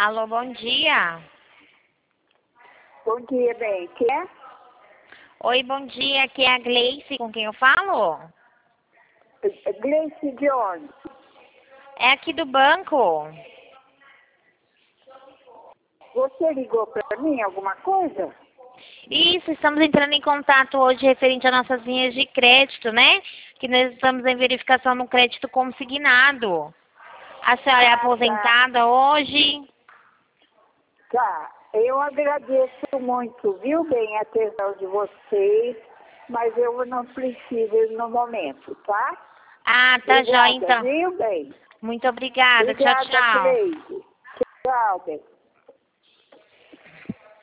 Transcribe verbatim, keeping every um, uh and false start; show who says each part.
Speaker 1: Alô, bom dia.
Speaker 2: Bom dia, bem. Quem é?
Speaker 1: Oi, bom dia. Aqui é a Gleice, com quem eu falo?
Speaker 2: Gleice de onde?
Speaker 1: É aqui do banco.
Speaker 2: Você ligou para mim alguma coisa?
Speaker 1: Isso, estamos entrando em contato hoje referente às nossas linhas de crédito, né? Que nós estamos em verificação no crédito consignado. A senhora é
Speaker 2: Ah,
Speaker 1: aposentada hoje?
Speaker 2: Tá. Eu agradeço muito, viu, bem, a atenção de vocês, mas eu não preciso no momento, tá?
Speaker 1: Ah, tá
Speaker 2: Obrigada,
Speaker 1: jóia, então.
Speaker 2: viu, bem?
Speaker 1: Muito obrigada. Tchau,
Speaker 2: Obrigada,
Speaker 1: tchau.
Speaker 2: Cleide. Tchau, bem.